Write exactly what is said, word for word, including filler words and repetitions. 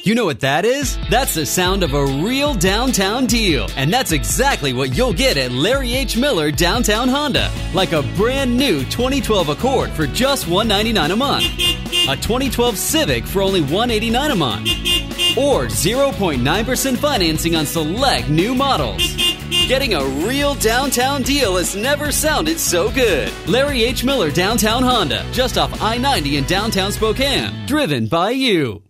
You know what that is? That's the sound of a real downtown deal. And that's exactly what you'll get at Larry H. Miller Downtown Honda. Like a brand new twenty twelve Accord for just one hundred ninety-nine dollars a month. A twenty twelve Civic for only one hundred eighty-nine dollars a month. Or zero point nine percent financing on select new models. Getting a real downtown deal has never sounded so good. Larry H. Miller Downtown Honda, just off I ninety in downtown Spokane. Driven by you.